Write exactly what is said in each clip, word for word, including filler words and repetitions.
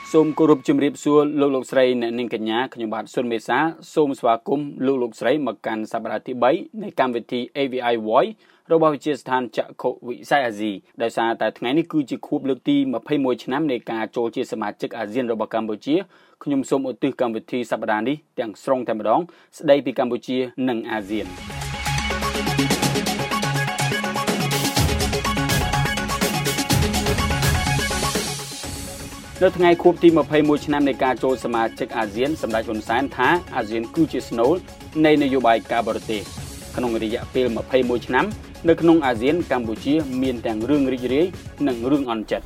សូមគោរពជំរាបសួរលោកលោកស្រីអ្នកនាងកញ្ញាខ្ញុំបាទសុនមេសាសូមស្វាគមន៍លោកលោកស្រីមកកាន់សប្តាហ៍ទីបីនៃកម្មវិធី A V I Voice របស់វិទ្យាស្ថានចក្ខុវិស័យអាស៊ីដោយសារតែថ្ងៃនេះគឺជាខួបលើកទីยี่สิบเอ็ดឆ្នាំនៃការចូលជាសមាជិកអាស៊ានរបស់កម្ពុជាខ្ញុំសូមឧទ្ទិសកម្មវិធីសប្តាហ៍នេះទាំងស្រុងតែម្ដងស្ដីពីកម្ពុជានិងអាស៊ាននៅថ្ងៃខួបទីยี่สิบเอ็ดឆ្នាំនៃការចូលសមាជិកអាស៊ានសម្ដេចហ៊ុនសែនថាអាស៊ានគឺជាស្នូលនៃនយោបាយការបរទេសក្នុងរយៈពេលยี่สิบเอ็ดឆ្នាំនៅក្នុងអាស៊ានកម្ពុជាមានទាំងរឿងរីករាយនិងរឿងអន់ចិត្ត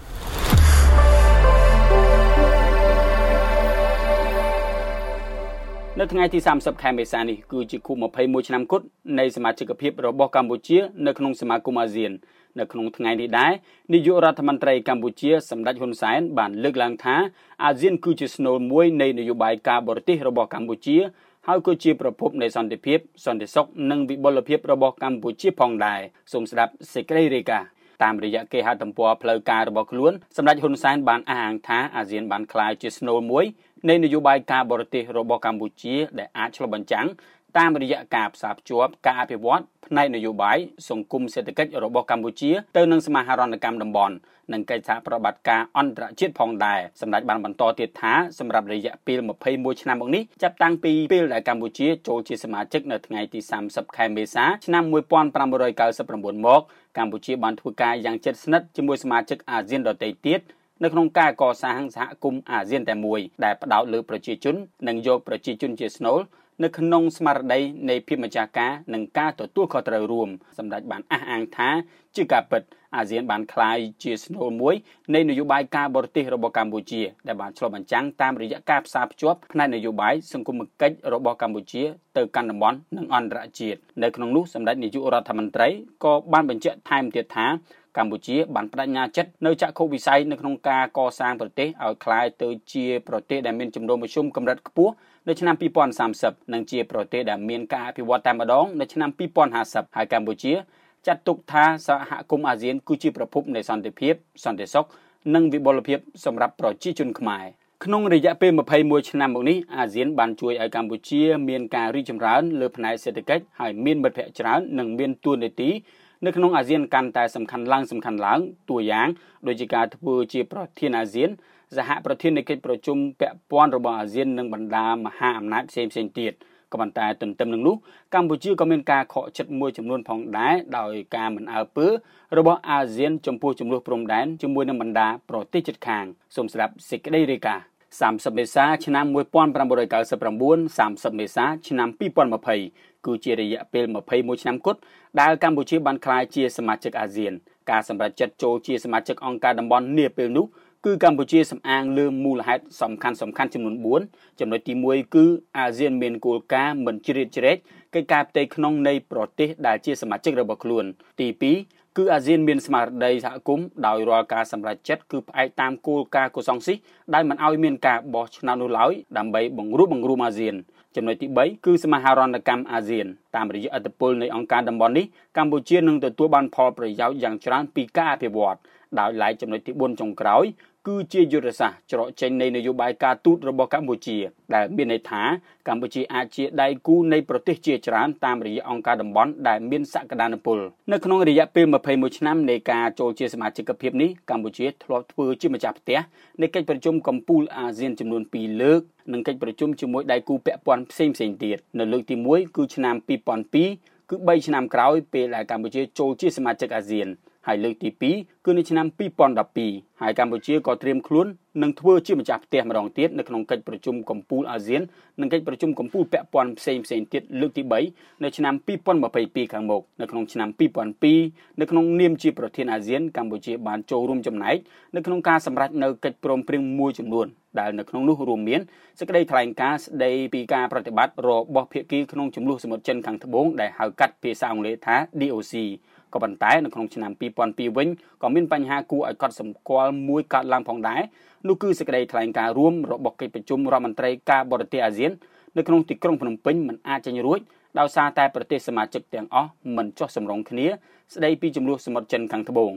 នៅថ្ងៃទីសាមសិបខែមេសានេះគឺជាខួបยี่สิบเอ็ดឆ្នាំគត់នៃសមាជិកភាពរបស់កម្ពុជានៅក្នុងសមាគមអាស៊ាននៅក្នុងថ្ងៃនេះដែរនាយករដ្ឋមន្ត្រីកម្ពុជាសម្ដេចហ៊ុនសែនបានលើកឡើងថាអាស៊ានគឺជាស្នូលមួយនៃនយោបាយការបរទេសរបស់កម្ពុជាហើយក៏ជាប្រភពនៃសន្តិភាពសន្តិសុខនិងវិបុលភាពរបស់កម្ពុជាផងដែរសូមស្ដាប់សេចក្តីរាយការណ៍តាមរយៈគេហទំព័រផ្លូវការរបស់ខ្លួនសម្ដេចហ៊ុនសែនបានអះអាងថាអាស៊ានបានក្លាយជាស្នូលមួយនៃនយោបាយការបរទេសរបស់កម្ពុជាដែលអាចឆ្លុះបញ្ចាំងតាមរយៈការផ្សារភ្ជាប់ការអភិវឌ្ឍផ្នែកនយោបាយសង្គមសេដ្ឋកិច្ចរបស់កម្ពុជាទៅនឹងសមាហរណកម្មតំបន់និងកិច្ចសហប្រតិបត្តិការអន្តរជាតិផងដែរសម្ដេចបានបន្តទៀតថាសម្រាប់រយៈពេលยี่สิบเอ็ดឆ្នាំមកនេះចាប់តាំងពីពេលដែលកម្ពុជាចូលជាសមាជិកនៅថ្ងៃទីសាមសិបខែមេសាឆ្នាំmột nghìn tám trăm chín mươi chínមកកម្ពុជាបានធ្វើការយ៉ាងជិតស្និទ្ធជាមួយសមាជិកអាស៊ានដទៃទៀតនៅក្នុងការកសាងសហគមន៍អាស៊ានតែមួយដែលផ្ដោតលើប្រជាជននិងយកប្រជាជនជាស្នូលនៅក្នុងស្មារតីនៃភាពម្ចាស់ការនិងការទទួលខុសត្រូវរួមសម្ដេចបានអះអាងថាជាការពិតអាស៊ានបានក្លាយជាស្នូលមួយនៃនយោបាយការបរទេសរបស់កម្ពុជាដែលបានឆ្លុះបញ្ចាំងតាមរយៈការផ្សារភ្ជាប់ផ្នែកនយោបាយសង្គមគិច្ចរបស់កម្ពុជាទៅកាន់តំបន់និងអន្តរជាតិនៅក្នុងនោះសម្ដេចនាយករដ្ឋមន្ត្រីក៏បានបញ្ជាក់ថែមទៀតថាកម្ពុជាបានបដិញ្ញាចិត្តនៅចក្ខុវិស័យនៅក្នុងការកសាងប្រទេសឲ្យក្លាយទៅជាប្រទេសដែលមានចំណូលមធ្យមកម្រិតខ្ពស់នៅឆ្នាំยี่สิบสามสิบនិងជាប្រទេសដែលមានការអភិវឌ្ឍតែម្ដងនៅឆ្នាំยี่สิบห้าสิบហើយកម្ពុជាចាត់ទុកថាសហគមន៍អាស៊ានគឺជាប្រភពនៃសន្តិភាពសន្តិសុខនិងវិបុលភាពសម្រាប់ប្រជាជនខ្មែរក្នុងរយៈពេលยี่สิบเอ็ดឆ្នាំមកនេះអាស៊ានបានជួយឲ្យកម្ពុជាមានការរីកចម្រើនលើផ្នែកសេដ្ឋកិច្ចហើយមានមិត្តភ័ក្តិច្រើននិងមានទួនាទីនៅក្នុងអាស៊ានកាន់តែសំខាន់ឡើងសំខាន់ឡើងតួយ៉ាងដូចជាការធ្វើជាប្រធានអាស៊ានសហប្រធាននៃកិច្ចប្រជុំពាក់ព័ន្ធរបស់អាស៊ាននិងបណ្ដាមហាអំណាចផ្សេងៗទៀតក៏ប៉ុន្តែទន្ទឹមនឹងនោះកម្ពុជាក៏មានការខកចិត្តមួយចំនួនផងដែរដោយការមិនអើពើរបស់អាស៊ានចំពោះចំនួនព្រំដែនជាមួយនឹងបណ្ដាប្រទេសជិតខាងសូមស្ដាប់សេចក្តីរាយការណ៍សាមសិបមេសាឆ្នាំmột nghìn tám trăm chín mươi chín សាមសិបមេសាឆ្នាំยี่สิบยี่สิบគឺជារយៈពេលยี่สิบเอ็ดឆ្នាំគត់ដែលកម្ពុជាបានក្លាយជាសមាជិកអាស៊ានការសម្រេចចិត្តចូលជាសមាជិកអង្គការតំបន់នាពេលនោះគឺកម្ពុជាសំអាងលើមូលហេតុសំខាន់សំខាន់ចំនួនបួនចំណុចទីមួយគឺអាស៊ានមានគោលការណ៍មិនជ្រៀតជ្រែកកិច្ចការផ្ទៃក្នុងនៃប្រទេសដែលជាសមាជិករបស់ខ្លួនទីពីរគឺអាស៊ានមានស្មារតីសហគមន៍ដោយរាល់ការសម្រេចចិត្តគឺផ្អែកតាមគោលការណ៍កូសុងស៊ីដែលមិនឲ្យមានការបោះឆ្នោតនោះឡើយដើម្បីបង្រួបបង្រួមអាស៊ានចំណុចទីបីគឺសមាហរណកម្មអាស៊ានតាមរយៈឥទ្ធិពលនៃអង្គការតំបន់នេះកម្ពុជានឹងទទួលបានផលប្រយោជន៍យ៉ាងច្រើនពីការអភិវឌ្ឍដោយឡែកចំណុចទីបួនចុងក្រោយគឺជាយុទ្ធសាស្ត្រច្រកចេញនៃនយោបាយការទូតរបស់កម្ពុជាដែលមានន័យថាកម្ពុជាអាចជាដៃគូនៃប្រទេសជាច្រើនតាមរយៈអង្គការតំបន់ដែលមានសក្តានុពលនៅក្នុងរយៈពេលยี่สิบเอ็ดឆ្នាំនៃការចូលជាសមាជិកភាពនេះកម្ពុជាធ្លាប់ធ្វើជាម្ចាស់ផ្ទះនៃកិច្ចប្រជុំកំពូលអាស៊ានចំនួនពីរលើកនិងកិច្ចប្រជុំជាមួយដៃគូពាក់ព័ន្ធផ្សេងៗទៀតនៅលើកទីមួយគឺឆ្នាំยี่สิบสองគឺបីឆ្នាំក្រោយពេលដែលកម្ពុជាចូលជាសមាជិកអាស៊ានហើយលើកទីពីរគឺនៅឆ្នាំยี่สิบสิบสองហើយកម្ពុជាក៏ត្រៀមខ្លួននឹងធ្វើជាម្ចាស់ផ្ទះម្ដងទៀតនៅក្នុងកិច្ចប្រជុំកំពូលអាស៊ាននិងកិច្ចប្រជុំកំពូលពាក់ព័ន្ធផ្សេងៗទៀតលើកទីបីនៅឆ្នាំยี่สิบยี่สิบสองខាងមុខនៅក្នុងឆ្នាំยี่สิบสองនៅក្នុងនាមជាប្រធានអាស៊ានកម្ពុជាបានចូលរួមចំណែកនៅក្នុងការសម្រេចនៅកិច្ចព្រមព្រៀងមួយចំនួនដែលនៅក្នុងនោះរួមមានសេចក្តីថ្លែងការណ៍ស្តីពីការប្រតិបត្តិរបស់ភាគីក្នុងចំនួនសមុទ្រចិនខាងត្បូងដែលហៅកាត់ភាសាអង់គ្លេសថា D O C ក៏ប៉ុន្តែនៅក្នុងឆ្នាំยี่สิบสองវិញក៏មានបញ្ហាគួរឲ្យកត់សម្គាល់មួយកើតឡើងផងដែរនោះគឺសេចក្តីថ្លែងការណ៍រួមរបស់កិច្ចប្រជុំរដ្ឋមន្ត្រីការបរទេសអាស៊ាននៅក្នុងទីក្រុងភ្នំពេញមិនអាចចេញរួចដោយសារតែប្រទេសសមាជិកទាំងអស់មិនចុះសម្រុងគ្នាស្តីពីចំនួនសមុទ្រចិនខាងត្បូង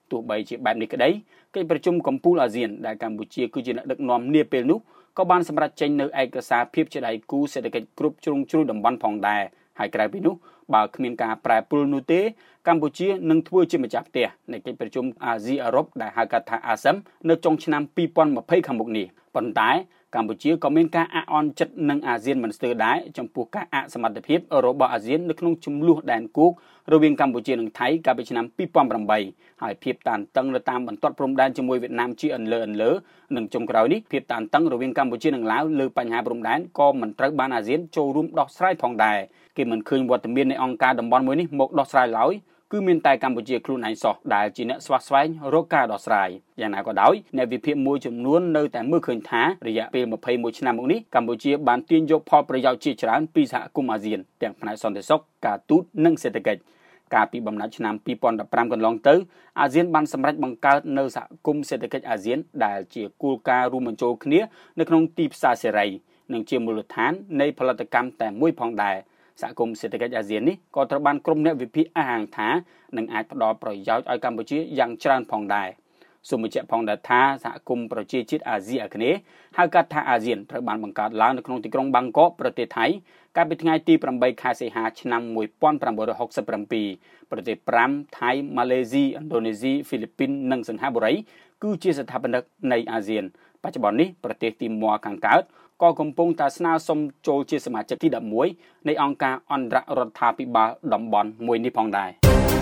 ទោះបីជាបែបនេះក្តីកិច្ចប្រជុំកំពូលអាស៊ានដែលកម្ពុជាគឺជាអ្នកដឹកនាំនាពេលនោះក៏បានសម្រេចចេញនូវឯកសារភាពជាដៃគូសេដ្ឋកិច្ចគ្រប់ជ្រុងជ្រោយតំបន់ផងដែរហើយក្រៅពីនោះបើគ្មានការប្រែប្រួលនោះទេកម្ពុជានឹងធ្វើជាម្ចាស់ផ្ទះនៃកិច្ចប្រជុំអាស៊ីអឺរ៉ុបដែលហៅកាត់ថា អាស៊ឹម នៅចុងឆ្នាំពីរពាន់ម្ភៃខាងមុខនេះប៉ុន្តែកម្ពុជាក៏មានការអាក់អន់ចិត្តនឹងអាស៊ានមិនស្ទើរដែរចំពោះការអសមត្ថភាពរបស់អាស៊ាននៅក្នុងចំនួនដែនគោករវាងកម្ពុជានិងថៃកាលពីឆ្នាំពីរពាន់ប្រាំបីហើយភាពតានតឹងនៅតាមបន្ទាត់ព្រំដែនជាមួយវៀតណាមជាអន្លើអន្លើនិងចុងក្រោយនេះភាពតានតឹងរវាងកម្ពុជានិងឡាវលើបញ្ហាព្រំដែនក៏មិនត្រូវបានអាស៊ានចូលរួមដោះស្រាយផងដែរគេមិនឃើញវត្តមាននៃអង្គការតំបន់មួយនេះមកដោះស្រាយឡើយគឺមានតែកម្ពុជាខ្លួនឯងសោះដែលជាអ្នកស្វាស្វែងរកការដោះស្រាយយ៉ាងណាក៏ដោយអ្នកវិភាគមួយចំនួននៅតែមើលឃើញថារយៈពេលម្ភៃមួយឆ្នាំមកនេះកម្ពុជាបានទាញយកផលប្រយោជន៍ជាច្រើនពីសហគមន៍អាស៊ានទាំងផ្នែកសន្តិសុខការទូតនិងសេដ្ឋកិច្ចកាលពីបំណាច់ឆ្នាំពីរពាន់ដប់ប្រាំកន្លងទៅអាស៊ានបានសម្រេចបង្កើតនៅសហគមន៍សេដ្ឋកិច្ចអាស៊ានដែលជាគោលការណ៍រួមបញ្ចូលគ្នានៅក្នុងទីផ្សារសេរីនិងជាមូលដ្ឋាននៃផលិតកម្មតែមួយផងដែរសហគមន៍សេដ្ឋកិច្ចអាស៊ាននេះក៏ត្រូវបានក្រុមអ្នកវិភាគអះអាងថានឹងអាចផ្ដល់ប្រយោជន៍ឲ្យកម្ពុជាយ៉ាងច្រើនផងដែរសូមបញ្ជាក់ផងដែរថាសហគមន៍ប្រជាជាតិអាស៊ីអាគ្នេយ៍ហៅកាត់ថាអាស៊ានត្រូវបានបង្កើតឡើងនៅក្នុងទីក្រុងបាងកកប្រទេសថៃកាលពីថ្ងៃទីប្រាំបីខែសីហាឆ្នាំមួយពាន់ប្រាំបីរយហកសិបប្រាំពីរប្រទេសប្រាំថៃម៉ាឡេស៊ីឥណ្ឌូនេស៊ីហ្វីលីពីននិងសិង្ហបុរីគឺជាស្ថាបនិកនៃអាស៊ានបច្ចុប្បន្ននេះប្រទេសទីម៉័រខាងកើតក៏កំពុងតែស្នើសុំចូលជាសមាជិកទីដប់មួយនៃអង្គការអន្តររដ្ឋាភិបាលតំបន់មួយនេះផងដែរ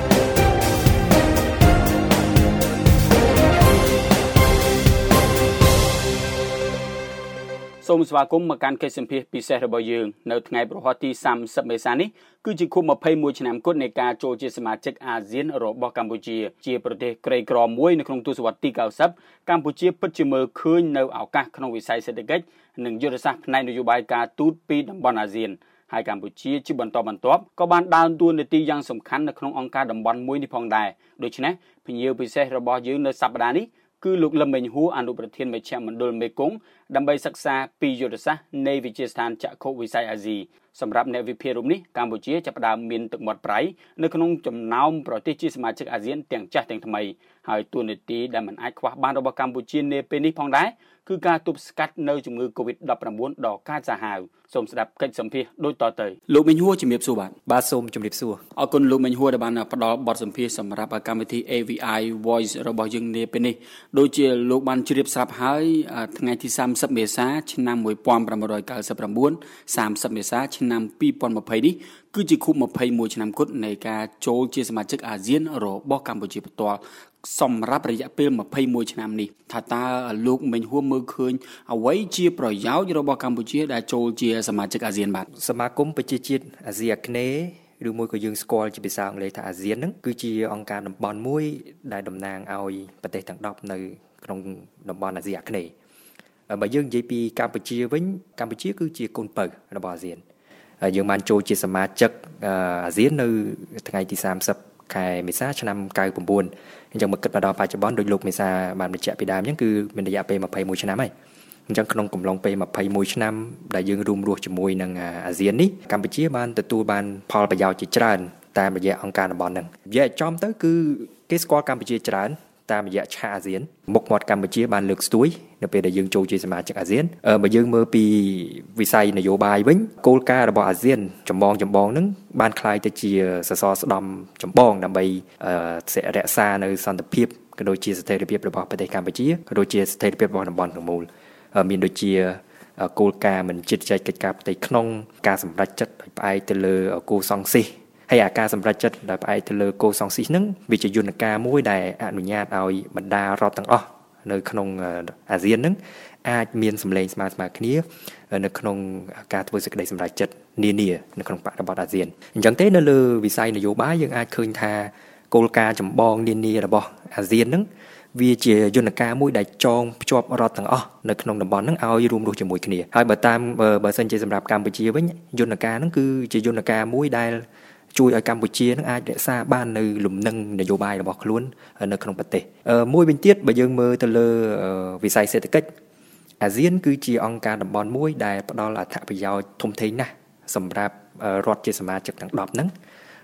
សូមស្វាគមន៍មកកាន់កិច្ចសម្ភាសន៍ពិសេសរបស់យើងនៅថ្ងៃប្រហ័សទីសាមសិបមេសានេះគឺជាខួបម្ភៃមួយឆ្នាំគត់នៃការចូលជាសមាជិកអាស៊ានរបស់កម្ពុជាជាប្រទេសក្រីក្រមួយនៅក្នុងទសវត្សរ៍ទីកៅសិបកម្ពុជាពិតជាមើលឃើញនៅឱកាសក្នុងវិស័យសេដ្ឋកិច្ចនិងយុទ្ធសាស្ត្រផ្នែកនយោបាយការទូតពីតំបន់អាស៊ានហើយកម្ពុជាជាបន្តបន្ទាប់ក៏បានដើរតួនាទីយ៉ាងសំខាន់នៅក្នុងអង្គការតំបន់មួយនេះផងដែរដូច្នេះភ្ញៀវពិសេសរបស់យើងនៅសប្តាហ៍នេះគឺលោកលឹមមេងហួរអនុប្រធានមជ្ឈមណ្ឌលមេគង្គដើម្បីសិក្សាពីយុទ្ធសាស្ត្រនៃវិទ្យាស្ថានចក្ខុវិស័យអាស៊ីសម្រាប់អ្នកវិភាគរូបនេះកម្ពុជាចាប់ផ្ដើមមានទឹកមាត់ប្រៃនៅក្នុងចំណោមប្រទេសជាសមាជិកអាស៊ានទាំងចាស់ទាំងថ្មីហើយតួនាទីដែលមិនអាចខ្វះបានរបស់កម្ពុជានាពេលនេះផងដែរគឺការទប់ស្កាត់នៅជំងឺ កូវីដ ដប់ប្រាំបួន ដ៏កាចសាហាវសូមស្ដាប់កិច្ចសម្ភាសន៍ដូចតទៅលោកមេងហួរជំរាបសួរបាទបាទសូមជំរាបសួរអរគុណលោកមេងហួរដែលបានផ្ដល់បទសម្ភាសន៍សម្រាប់កម្មវិធី เอ វី ไอ Voice របស់យើងនាពេលនេះដូចជាលោកបានជ្រាបស្រាប់ហើយថ្ងៃទីសាមសិបមេសាឆ្នាំមួយពាន់ប្រាំមួយរយកៅសិបប្រាំបួន សាមសិបមេសាឆ្នាំពីរពាន់ម្ភៃនេះគឺជាខួបម្ភៃមួយឆ្នាំគត់នៃការចូលជាសមាជិកអាស៊ានរបស់កម្ពុជាផ្ទាល់សម្រាប់រយៈពេលម្ភៃមួយឆ្នាំនេះថាតើលោកមេងហួរមើលឃើញអ្វីជាប្រយោជន៍របស់កម្ពុជាដែលចូលជាសមាជិកអាស៊ានបាទសមាគមប្រជាជាតិអាស៊ីអាគ្នេយ៍ឬមួយក៏យើងស្គាល់ជាភាសាអង់គ្លេសថាអាស៊ានហ្នឹងគឺជាអង្គការតំបន់មួយដែលតំណាងឲ្យប្រទេសទាំងដប់នៅក្នុងតំបន់អាស៊ីអាគ្នេយ៍បើយើងនិយាយពីកម្ពុជាវិញកម្ពុជាគឺជាកូនពៅរបស់អាស៊ានយើងបានចូលជាសមាជិកអាស៊ាននៅថ្ងៃទីសាមសិបខែមេសាឆ្នាំកៅអ៩អញ្ចឹងមកគិតមកដល់បច្ចុប្បន្នដោយលោកមេសាបានបញ្ជាក់ពីដើមអញ្ចឹងគឺមានរយៈពេលម្ភៃមួយឆ្នាំហើយអញ្ចឹងក្នុងកំឡុងពេលម្ភៃមួយឆ្នាំដែលយើងរួមរស់ជាមួយនឹងអាស៊ាននេះកម្ពុជាបានទទួលបានផលប្រយោជន៍ជាច្រើនតាមរយៈអង្គការតំបន់ហ្នឹងនិយាយចំទៅគឺគេស្គាល់កម្ពុជាច្រើនតាមរយៈឆាកអាស៊ានមុខមាត់កម្ពុជាបានលើកស្ទួយនៅពេលដែលយើងចូលជាសមាជិកអាស៊ានបើយើងមើលពីវិស័យនយោបាយវិញគោលការណ៍របស់អាស៊ានចម្បងចម្បងហ្នឹងបានคล้ายទៅជាសសរស្តម្ភចម្បងដើម្បីរក្សានៅសន្តិភាពក៏ដូចជាស្ថិរភាពរបស់ប្រទេសកម្ពុជាក៏ដូចជាស្ថិរភាពរបស់តំបន់ទាំងមូលមានដូចជាគោលការណ៍មិនជិតចែកកិច្ចការផ្ទៃក្នុងការសម្រេចចិត្តដោយផ្អែកទៅលើគោលសង្ស៊ីសហើយអាការសម្រេចចិត្តដែលផ្អែកទៅលើគោលសង្ស៊ីសហ្នឹងវាជាយន្តការមួយដែលអនុញ្ញាតឲ្យបណ្ដារដ្ឋទាំងអស់នៅក្នុងអាស៊ានហ្នឹងអាចមានសម្លេងស្មើស្មើគ្នានៅក្នុងការធ្វើសេចក្តីសម្រេចចិត្តនានានៅក្នុងបរិបទអាស៊ានអញ្ចឹងទេនៅលើវិស័យនយោបាយយើងអាចឃើញថាគោលការណ៍ចម្បងនានារបស់អាស៊ានហ្នឹងវាជាយន្តការមួយដែលចងភ្ជាប់រដ្ឋទាំងអស់នៅក្នុងតំបន់ហ្នឹងឲ្យរួមរស់ជាមួយគ្នាហើយបើតាមបើសិនជាសម្រាប់កម្ពុជាវិញយន្តការហ្នឹងគឺជាយន្តការមួយដែលជួយឲ្យកម្ពុជានឹងអាចរក្សាបាននៅលំនឹងនយោបាយរបស់ខ្លួននៅក្នុងប្រទេសមួយវិញទៀតបើយើងមើលទៅលើវិស័យសេដ្ឋកិច្ចអាស៊ានគឺជាអង្គការតំបន់មួយដែលផ្ដល់អត្ថប្រយោជន៍ធំធេងណាស់សម្រាប់រដ្ឋជាសមាជិកទាំងដប់ហ្នឹង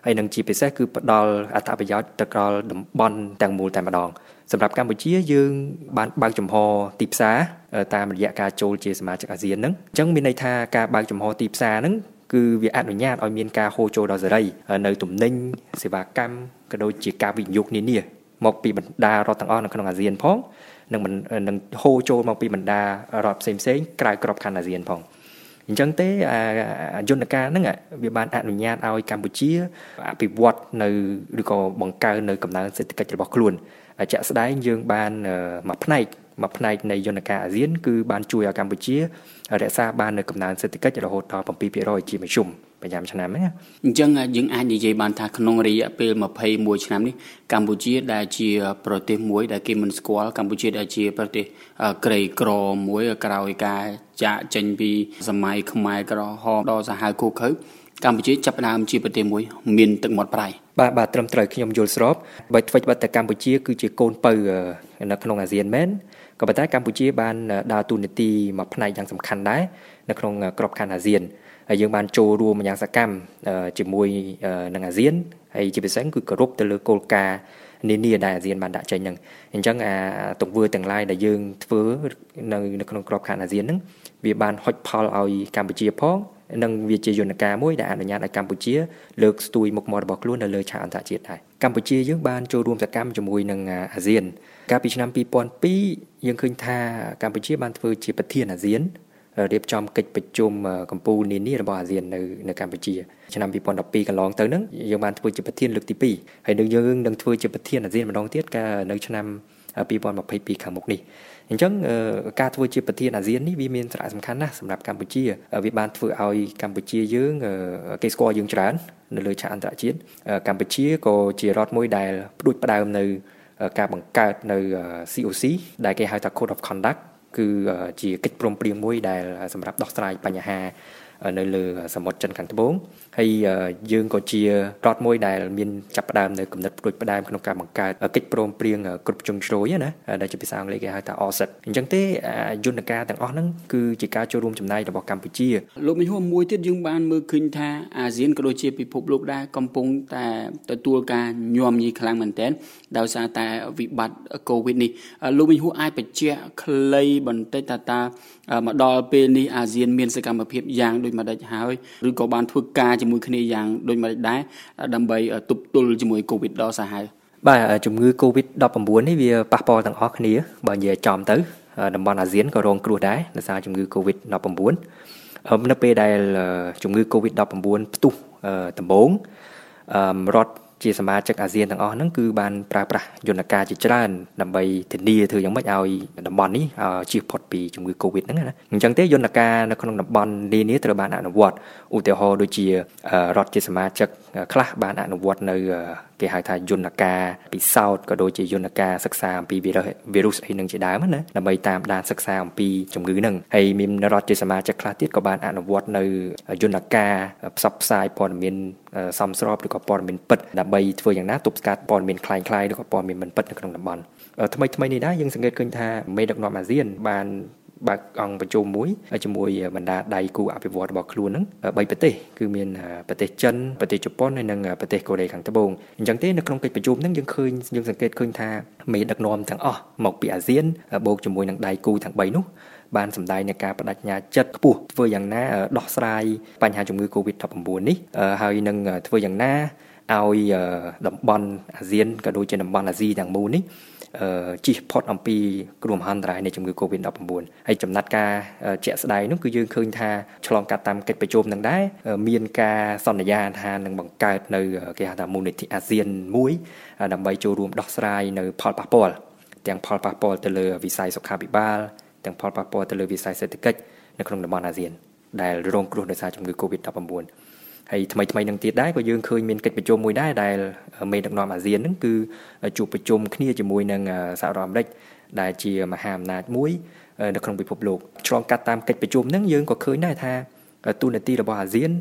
ហើយនឹងជាពិសេសគឺផ្ដល់អត្ថប្រយោជន៍ទៅដល់តំបន់ទាំងមូលតែម្ដងសម្រាប់កម្ពុជាយើងបានបើកចំហទីផ្សារតាមរយៈការចូលជាសមាជិកអាស៊ានហ្នឹងអញ្ចឹងមានន័យថាការបើកចំហទីផ្សារហ្នឹងគឺវាអនុញ្ញាតឲ្យមានការហូរចូលដល់សេរីនៅទំនិញសេវាកម្មក៏ដូចជាការវិនិយោគនានាមកពីបណ្ដារដ្ឋទាំងអស់នៅក្នុងអាស៊ានផងនឹងនឹងហូរចូលមកពីបណ្ដារដ្ឋផ្សេងផ្សេងក្រៅក្របខ័ណ្ឌអាស៊ានផងអញ្ចឹងទេយន្តការហ្នឹងវាបានអនុញ្ញាតឲ្យកម្ពុជាអភិវឌ្ឍនៅឬក៏បង្កើននៅកំណើនសេដ្ឋកិច្ចរបស់ខ្លួនជាក់ស្ដែងយើងបានមួយផ្នែកមួយផ្នែកនៃយន្តការអាស៊ានគឺបានជួយឲ្យកម្ពុជារក្សាបាននៅកំណើនសេដ្ឋកិច្ចរហូតដល់seven percent ជាមធ្យមប្រចាំឆ្នាំហ្នឹងអញ្ចឹងយើងអាចនិយាយបានថាក្នុងរយៈពេលtwenty-oneឆ្នាំនេះកម្ពុជាដែលជាប្រទេសមួយដែលគេមិនស្គាល់កម្ពុជាដែលជាប្រទេសក្រីក្រមួយក្រោយការចាកចេញពីសម័យខ្មែរក្រហមដល់សាហាវឃោឃៅកម្ពុជាចាប់ផ្ដើមជាប្រទេសមួយមានទឹកមាត់ប្រៃបាទបាទត្រឹមត្រូវខ្ញុំយល់ស្របបើធ្វើបាត់តែកម្ពុជាគឺជាកូនពៅនៅក្នុងអាស៊ានមែនក៏ប៉ុន្តែកម្ពុជាបានដើរតួនាទីមួយផ្នែកយ៉ាងសំខាន់ដែរនៅក្នុងក្របខ័ណ្ឌអាស៊ានហើយយើងបានចូលរួមយ៉ាងសកម្មជាមួយនឹងអាស៊ានហើយជាពិសេសគឺគោរពទៅលើគោលការណ៍នានាដែលអាស៊ានបានដាក់ចេញហ្នឹងអញ្ចឹងអាទង្វើទាំងឡាយដែលយើងធ្វើនៅនៅក្នុងក្របខ័ណ្ឌអាស៊ានហ្នឹងវាបានហុចផលឲ្យកម្ពុជាផងនិងវាជាយន្តការមួយដែលអនុញ្ញាតឲ្យកម្ពុជាលើកស្ទួយមុខមាត់របស់ខ្លួននៅលើឆាកអន្តរជាតិដែរកម្ពុជាយើងបានចូលរួមសកម្មជាមួយនឹងអាស៊ានកាលពីឆ្នាំtwo thousand twoយើងឃើញថាកម្ពុជាបានធ្វើជាប្រធានអាស៊ានរៀបចំកិច្ចប្រជុំកម្ពុជានានារបស់អាស៊ាននៅនៅកម្ពុជាឆ្នាំtwo thousand twelveកន្លងទៅហ្នឹងយើងបានធ្វើជាប្រធានលើកទីtwoហើយនឹងយើងនឹងធ្វើជាប្រធានអាស៊ានម្ដងទៀតកាលនៅឆ្នាំtwenty twenty-twoខាងមុខនេះអញ្ចឹងការធ្វើជាប្រធានអាស៊ាននេះវាមានសារៈសំខាន់ណាស់សម្រាប់កម្ពុជាវាបានធ្វើឲ្យកម្ពុជាយើងគេស្គាល់យើងច្រើននៅលើឆាកអន្តរជាតិកម្ពុជាក៏ជារដ្ឋមួយដែលផ្ដួចផ្ដើមនៅការបង្កើតនៅ C O C ដែលគេហៅថា Code of Conduct គឺជាកិច្ចព្រមព្រៀងមួយដែលសម្រាប់ដោះស្រាយបញ្ហានៅលើសមុទ្រចិនខាងត្បូងហើយយើងក៏ជារដ្ឋមួយដែលមានចាប់ផ្ដើមនៅគំនិតផ្ដួចផ្ដើមក្នុងការបង្កើតកិច្ចព្រមព្រៀងគ្រប់ជ្រុងជ្រោយណាដែលជាភាសាអង់គ្លេសគេហៅថា O S C E T អញ្ចឹងទេយន្តការទាំងអស់ហ្នឹងគឺជាការចូលរួមចំណែករបស់កម្ពុជាលោកមិញហួរមួយទៀតយើងបានមើលឃើញថាអាស៊ានក៏ដូចជាពិភពលោកដែរកំពុងតែទទួលការញោមញីខ្លាំងមែនទែនដោយសារតែវិបត្តិ COVID នេះលោកមិញហួរអាចបញ្ជាក់ខ្លីបន្តិចថាតើមកដល់ពេលនេះអាស៊ានមានសកម្មភាពយ៉ាងដូចម្តេចហើយឬក៏បានធ្វើការជាមួយគ្នាយ៉ាងដូចម្តេចដែរដើម្បីទប់ទល់ជាមួយ COVID ដល់សាហាវបាទជំងឺ COVID nineteen នេះវាប៉ះពាល់ទាំងអស់គ្នាបើនិយាយចំទៅតំបន់អាស៊ានក៏រងគ្រោះដែរដោយសារជំងឺ COVID nineteen នៅពេលដែលជំងឺ COVID nineteen ផ្ទុះដំបូងរដ្ឋជាសមាជិកអាស៊ានទាំងអស់ហ្នឹងគឺបានប្រើប្រាស់យន្តការជាច្រើនដើម្បីធានាធ្វើយ៉ាងម៉េចឲ្យតំបន់នេះជៀសផុតពីជំងឺ COVID ហ្នឹងណាអញ្ចឹងទេយន្តការនៅក្នុងតំបន់នានាត្រូវបានអនុវត្តឧទាហរណ៍ដូចជារដ្ឋជាសមាជិកខ្លះបានអនុវត្តនៅគេហៅថាយន្តការពិសោធន៍ក៏ដូចជាយន្តការសិក្សាអំពីវីរុសវីរុសអីហ្នឹងជាដើមណាដើម្បីតាមដានសិក្សាអំពីជំងឺហ្នឹងហើយមានរដ្ឋជាសមាជិកខ្លះទៀតក៏បានអនុវត្តនៅយន្តការផ្សព្វផ្សាយព័ត៌មានសមស្របឬក៏ព័ត៌មានពិតដើម្បីធ្វើយ៉ាងណាទប់ស្កាត់ព័ត៌មានคล้ายៗឬក៏ព័ត៌មានមិនពិតនៅក្នុងតំបន់ថ្មីថ្មីនេះដែរយើងសង្កេតឃើញថាមេដឹកនាំអាស៊ានបានបើកអង្គប្រជុំមួយជាមួយបណ្ដាដៃគូអភិវឌ្ឍរបស់ខ្លួនហ្នឹងបីប្រទេសគឺមានប្រទេសចិនប្រទេសជប៉ុនហើយនិងប្រទេសកូរ៉េខាងត្បូងអញ្ចឹងទេនៅក្នុងកិច្ចប្រជុំហ្នឹងយើងឃើញយើងសង្កេតឃើញថាមេដឹកនាំទាំងអស់មកពីអាស៊ានបូកជាមួយនឹងដៃគូទាំង3នោះបានសម្ដែងនៃការបដិញ្ញាចិត្តខ្ពស់ធ្វើយ៉ាងណាដោះស្រាយបញ្ហាជំងឺ COVID nineteen នេះហើយនឹងធ្វើយ៉ាងណាឲ្យតំបន់អាស៊ានក៏ដូចជាតំបន់អាស៊ីទាំងមូលនេះជិះផុតអំពីគ្រោះមហន្តរាយនៃជំងឺ COVID nineteen ហើយចំណាត់ការជាក់ស្ដែងនោះគឺយើងឃើញថាឆ្លងកាត់តាមកិច្ចប្រជុំនឹងដែរមានការសន្យាថានឹងបង្កើតនៅគេហៅថាមូលនិធិអាស៊ានមួយដើម្បីចូលរួមដោះស្រាយនៅផលប៉ះពាល់ទាំងផលប៉ះពាល់ទៅលើវិស័យសុខាភិបាលទាំងផលប៉ះពាល់ទៅលើវិស័យសេដ្ឋកិច្ចនៅក្នុងតំបន់អាស៊ានដែលរងគ្រោះដោយសារជំងឺ COVID nineteen ហើយថ្មីថ្មីនឹងទៀតដែរក៏យើងឃើញមានកិច្ចប្រជុំមួយដែរដែលមេដឹកនាំអាស៊ានហ្នឹងគឺជួបប្រជុំគ្នាជាមួយនឹងសហរដ្ឋអាមេរិកដែលជាមហាអំណាចមួយនៅក្នុងពិភពលោកឆ្លងកាត់តាមកិច្ចប្រជុំហ្នឹងយើងក៏ឃើញដែរថាទូនាទីរបស់អាស៊ាន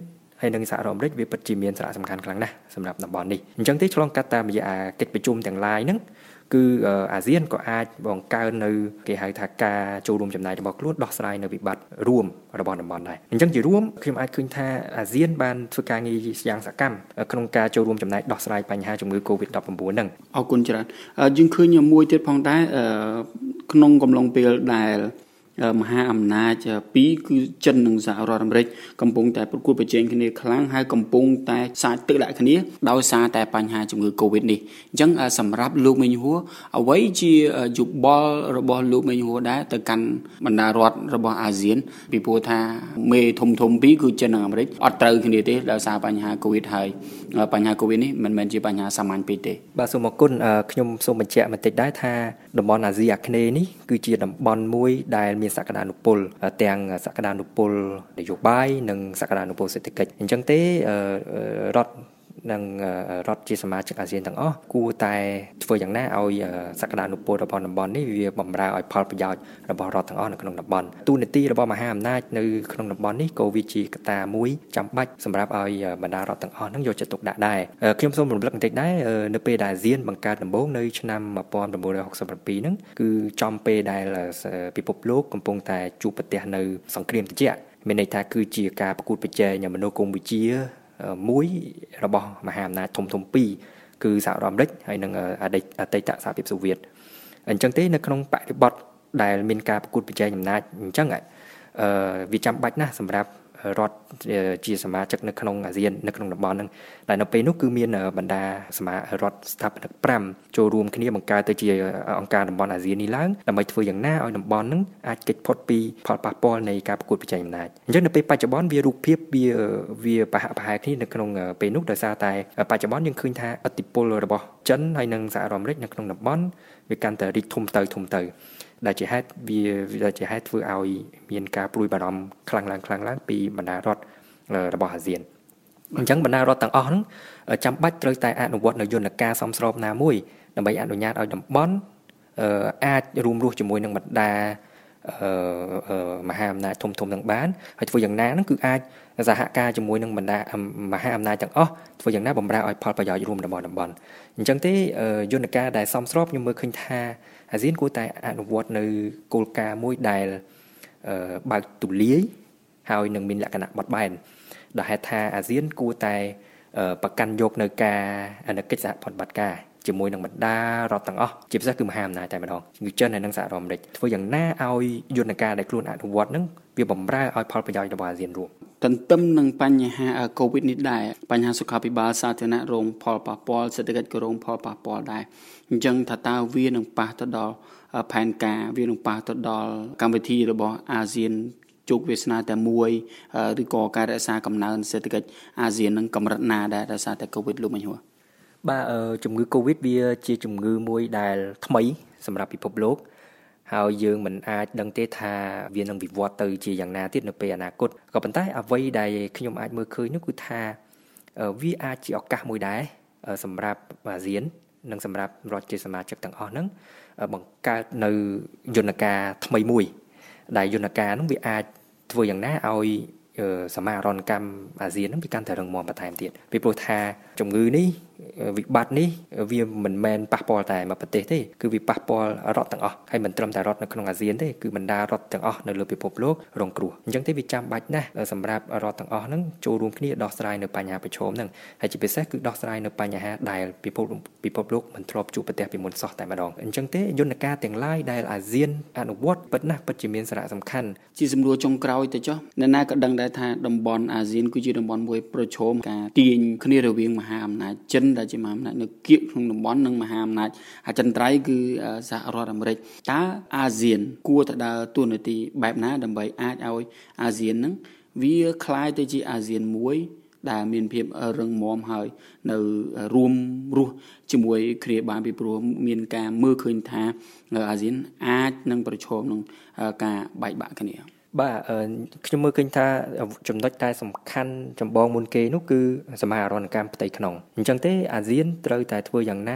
ហើយនិងសហរដ្ឋអាមេរិកវាពិតជាមានសារៈសំខាន់ខ្លាំងណាស់សម្រាប់តំបន់នេះអញ្ចឹងទេឆ្លងកាត់តាមរយៈកិច្ចប្រជុំទាំងឡាយហ្នឹងគឺអាស៊ានក៏អាចបង្កើននៅគេហៅថាការចូលរួមចំណែករបស់ខ្លួនដោះស្រាយនៅវិបត្តិរួមរបស់តំបន់ដែរអញ្ចឹងជារួមខ្ញុំអាចឃើញថាអាស៊ានបានធ្វើការងារយ៉ាងសកម្មក្នុងការចូលរួមចំណែកដោះស្រាយបញ្ហាជំងឺ កូវីដ ដប់ប្រាំបួន ហ្នឹងអរគុណច្រើនយើងឃើញមួយទៀតផងដែរក្នុងកំឡុងពេលដែលមហាអំណាចពីរគឺចិននិងសហរដ្ឋអាមេរិកកំពុងតែប្រកួតប្រជែងគ្នាខ្លាំងហើយកំពុងតែសាចទឹកដាក់គ្នាដោយសារតែបញ្ហាជំងឺ Covid នេះអញ្ចឹងសម្រាប់លោកមេញហួរអ្វីជាយោបល់របស់លោកមេញហួរដែរទៅកាន់បណ្ដារដ្ឋរបស់អាស៊ានពីព្រោះថាមេធំធំពីរគឺចិននិងអាមេរិកអត់ត្រូវគ្នាទេដោយសារបញ្ហា Covid ហើយបញ្ហា Covid នេះមិនមែនជាបញ្ហាសាមញ្ញពេកទេបាទសូមអរគុណខ្ញុំសូមបញ្ជាក់បន្តិចដែរថាតំបន់អាស៊ីអាគ្នេយ៍នេះគឺជាតំបន់មួយដែលមានសក្តានុពលទាំងសក្តានុពលនយោបាយនិងសក្តានុពលសេដ្ឋកិច្ចអញ្ចឹងទេរដ្ឋនិងរដ្ឋជាសមាជិកអាស៊ានទាំងអស់គួរតែធ្វើយ៉ាងណាឲ្យសក្តានុពលរបស់តំបន់នេះវាបម្រើឲ្យផលប្រយោជន៍របស់រដ្ឋទាំងអស់នៅក្នុងតំបន់ទូនាទីរបស់មហាអំណាចនៅក្នុងតំបន់នេះក៏វាជាកត្តាមួយចាំបាច់សម្រាប់ឲ្យបណ្ដារដ្ឋទាំងអស់ហ្នឹងយកចិត្តទុកដាក់ដែរខ្ញុំសូមរំលឹកបន្តិចដែរនៅពេលដែលអាស៊ានបង្កើតដំបូងនៅឆ្នាំnineteen sixty-sevenហ្នឹងគឺចំពេលដែលពិភពលោកកំពុងតែជួបប្រទះនៅសង្គ្រាមត្រជាក់មានន័យថាគឺជាការប្រកួតប្រជែងមនោគមវិជ្ជាមួយរបស់មហាអំណាចធំធំពីរគឺសហរដ្ឋអាមេរិកហើយនិងអតីតអតីតសហភាពសូវៀតអញ្ចឹងទេនៅក្នុងបរិបទដែលមានការប្រកួតប្រជែងអំណាចអញ្ចឹងអឺវាចាំបាច់ណាស់សម្រាប់រដ្ឋជាសមាជិកនៅក្នុងអាស៊ាននៅក្នុងតំបន់ហ្នឹងដែលនៅពេលនោះគឺមានបណ្ដាសមារដ្ឋស្ថាបនិកfiveចូលរួមគ្នាបង្កើតទៅជាអង្គការតំបន់អាស៊ាននេះឡើងដើម្បីធ្វើយ៉ាងណាឲ្យតំបន់ហ្នឹងអាចគេចផុតពីផលប៉ះពាល់នៃការប្រកួតប្រជែងអំណាចអញ្ចឹងនៅពេលបច្ចុប្បន្នវារូបភាពវាវាប្រហាក់ប្រហែលគ្នានៅក្នុងពេលនោះដោយសារតែបច្ចុប្បន្នយើងឃើញថាឥទ្ធិពលរបស់ចិនហើយនិងសហរដ្ឋអាមេរិកនៅក្នុងតំបន់វាកាន់តែរីកធំទៅធំទៅដែលជាហេតុវាដែលជាហេតុធ្វើឲ្យមានការព្រួយបារម្ភខ្លាំងឡើងខ្លាំងឡើងពីបណ្ដារដ្ឋរបស់អាស៊ានអញ្ចឹងបណ្ដារដ្ឋទាំងអស់ហ្នឹងចាំបាច់ត្រូវតែអនុវត្តនៅយន្តការសមស្របណាមួយដើម្បីអនុញ្ញាតឲ្យតំបន់អាចរួមរស់ជាមួយនឹងបណ្ដាមហាអំណាចធំធំទាំងបានហើយធ្វើយ៉ាងណាហ្នឹងគឺអាចសហការជាមួយនឹងបណ្ដាមហាអំណាចទាំងអស់ធ្វើយ៉ាងណាបម្រើឲ្យផលប្រយោជន៍រួមរបស់តំបន់អញ្ចឹងទេយន្តការដែលសមស្របខ្ញុំមើលឃើញថាអាស៊ានគួរតែអនុវត្តនៅគោលការណ៍មួយដែលបើកទូលាយហើយនឹងមានលក្ខណៈបត់បែនដែលហេតុថាអាស៊ានគួរតែប្រកាន់យកនៅការអនុកិច្ចសហប្រតិបត្តិការជាមួយនឹងបណ្ដារដ្ឋទាំងអស់ជាពិសេសគឺមហាអំណាចតែម្ដងគឺចិនហើយនិងសហរដ្ឋអាមេរិកធ្វើយ៉ាងណាឲ្យយន្តការដែលខ្លួនអនុវត្តហ្នឹងវាបម្រើឲ្យផលប្រយោជន៍របស់អាស៊ានរួមទន្ទឹមនឹងបញ្ហា COVID នេះដែរបញ្ហាសុខាភិបាលសាធារណៈរងផលប៉ះពាល់សេដ្ឋកិច្ចក៏រងផលប៉ះពាល់ដែរអញ្ចឹងថាតើវានឹងប៉ះទៅដល់ផែនការវានឹងប៉ះទៅដល់កម្មវិធីរបស់អាស៊ានជោគវាសនាតែមួយឬក៏ការរក្សាកំណើនសេដ្ឋកិច្ចអាស៊ាននឹងកម្រិតណាដែរដោយសារតែ COVID លោកមិញហួរបាទជំងឺ COVID វាជាជំងឺមួយដែលថ្មីសម្រាប់ពិភពលោកហើយយើងមិនអាចដឹងទេថាវានឹងវិវត្តទៅជាយ៉ាងណាទៀតនៅពេលអនាគតក៏ប៉ុន្តែអ្វីដែលខ្ញុំអាចមើលឃើញនោះគឺថាវាអាចជាឱកាសមួយដែរសម្រាប់អាស៊ាននិងសម្រាប់រដ្ឋជាសមាជិកទាំងអស់ហ្នឹងបង្កើតនៅយន្តការថ្មីមួយដែលយន្តការនោះវាអាចធ្វើយ៉ាងណាឲ្យសមាហរណកម្មអាស៊ានហ្នឹងវាកាន់តែរឹងមាំបន្ថែមទៀតពីព្រោះថាជំងឺនេះវិបត្តិនេះវាមិនមែនប៉ះពាល់តែមួយប្រទេសទេគឺវាប៉ះពាល់រដ្ឋទាំងអស់ហើយមិនត្រឹមតែរដ្ឋនៅក្នុងអាស៊ានទេគឺបណ្ដារដ្ឋទាំងអស់នៅលើពិភពលោករងគ្រោះអញ្ចឹងទេវាចាំបាច់ណាស់សម្រាប់រដ្ឋទាំងអស់ហ្នឹងចូលរួមគ្នាដោះស្រាយនៅបញ្ហាប្រឈមហ្នឹងហើយជាពិសេសគឺដោះស្រាយនៅបញ្ហាដែលពិភពពិភពលោកមិនធ្លាប់ជួបប្រទះពីមុនសោះតែម្ដងអញ្ចឹងទេយន្តការទាំងឡាយដែលអាស៊ានអនុវត្តពិតណាស់ពិតជាមានសារៈសំខាន់ជាសំណួរចុងក្រោយទៅចុះអ្នកណាក៏ដឹងដែរថាតំបន់អាស៊ានគឺជាតំបន់មួយប្រឈមការទាញគ្នារវាងមហាអំណាចចិនដែលជាមហាអំណាចនៅគៀកក្នុងតំបន់និងមហាអំណាចអចិន្ត្រៃយ៍គឺសហរដ្ឋអាមេរិកតើអាស៊ានគួរតែដើរតួនាទីបែបណាដើម្បីអាចឲ្យអាស៊ានហ្នឹងវាคล้ายទៅជាអាស៊ានមួយដែលមានភាពរឹងមាំហើយនៅរួមរស់ជាមួយគ្នាបានពីព្រោះមានការមើលឃើញថាអាស៊ានអាចនឹងប្រឈមនឹងការបែកបាក់គ្នាបាទខ្ញុំមើលឃើញថាចំណុចដែលសំខាន់ចម្បងមុនគេនោះគឺសមាហរណកម្មផ្ទៃក្នុងអញ្ចឹងទេអាស៊ានត្រូវតែធ្វើយ៉ាងណា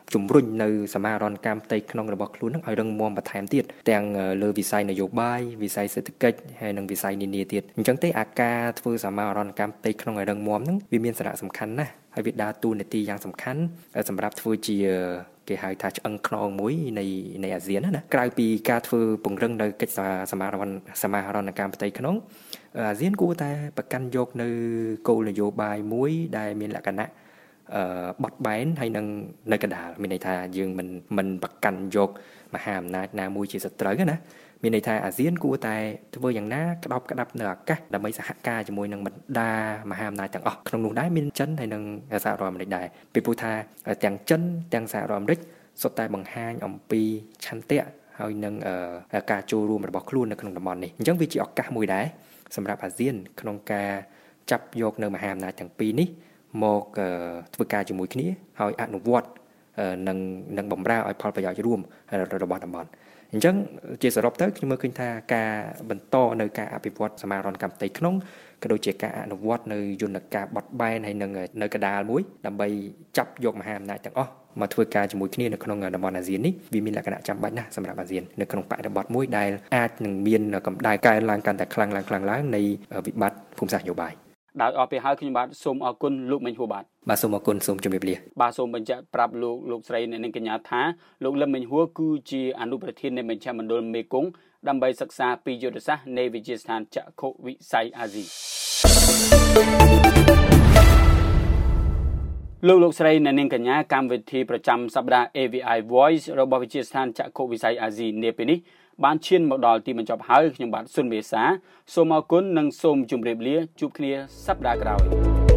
ជំរុញនៅសមាហរណកម្មផ្ទៃក្នុងរបស់ខ្លួននឹងឲ្យរឹងមាំបន្ថែមទៀតទាំងលើវិស័យនយោបាយវិស័យសេដ្ឋកិច្ចហើយនិងវិស័យនានាទៀតអញ្ចឹងទេអាការធ្វើសមាហរណកម្មផ្ទៃក្នុងឲ្យរឹងមាំហ្នឹងវាមានសារៈសំខាន់ណាស់ហើយវាដើរតួនាទីយ៉ាងសំខាន់សម្រាប់ធ្វើជាគេហៅថាឆ្អឹងខ្នងមួយនៃនៃអាស៊ានណាក្រៅពីការធ្វើពង្រឹងនៅកិច្ចសមាហរណសមាហរណកម្មផ្ទៃក្នុងអាស៊ានគួរតែប្រកាន់យកនៅគោលនយោបាយមួយដែលមានលក្ខណៈអឺបត់បែនហើយនឹងនៅកណ្ដាលមានន័យថាយើងមិនមិនប្រកាន់យកមហាអំណាចណាមួយជាសត្រូវណាមានន័យថាអាស៊ានគួរតែធ្វើយ៉ាងណាក្តោបក្តាប់នៅអាកាសដើម្បីសហការជាមួយនឹងបណ្ដាមហាអំណាចទាំងអស់ក្នុងនោះដែរមានចិនហើយនិងសហរដ្ឋអាមេរិកដែរពីព្រោះថាទាំងចិនទាំងសហរដ្ឋអាមេរិកសុទ្ធតែបង្ហាញអំពីឆន្ទៈហើយនឹងការចូលរួមរបស់ខ្លួននៅក្នុងតំបន់នេះអញ្ចឹងវាជាឱកាសមួយដែរសម្រាប់អាស៊ានក្នុងការចាប់យកនៅមហាអំណាចទាំងពីរនេះមកធ្វើការជាមួយគ្នាហើយអនុវត្តនឹងនឹងបំរើឲ្យផលប្រយោជន៍រួមរបស់តំបន់អញ្ចឹងជាសរុបទៅខ្ញុំមើលឃើញថាការបន្តនៅការអភិវឌ្ឍសមាហរណកម្មផ្ទៃក្នុងក៏ដូចជាការអនុវត្តនៅយន្តការបត់បែនហើយនឹងនៅកណ្ដាលមួយដើម្បីចាប់យកមហាអំណាចទាំងអស់មកធ្វើការជាមួយគ្នានៅក្នុងតំបន់អាស៊ាននេះវាមានលក្ខណៈចាំបាច់ណាស់សម្រាប់អាស៊ាននៅក្នុងបរិបទមួយដែលអាចនឹងមានកម្ដៅកើនឡើងកាន់តែខ្លាំងឡើងខ្លាំងឡើងនៃវិបត្តិភូមិសាស្ត្រនយោបាយដោយអរពីហើយខ្ញុំបាទសូមអរគុណលោកមិញហួរបាទបាទសូមអរគុណសូមជម្រាបលាបាទសូមបញ្ជាក់ប្រាប់លោកលោកស្រីអ្នកនាងកញ្ញាថាលោកលឹមមិញហួរគឺជាអនុប្រធាននៃមជ្ឈមណ្ឌលមេគង្គដើម្បីសិក្សាពីយុទ្ធសាស្ត្រនៃវិទ្យាស្ថានចក្ខុវិស័យអាស៊ីលោកលោកស្រីអ្នកនាងកញ្ញាកម្មវិធីប្រចាំសប្តាហ៍ A V I Voice របស់វិទ្យាស្ថានចក្ខុវិស័យអាស៊ីនាពេលនេះបានឈានមកដល់ទីបញ្ចប់ហើយខ្ញុំបាទសុនមេសាសូមអរគុណនិងសូមជម្រាបលាជួបគ្នាសប្តាហ៍ក្រោយ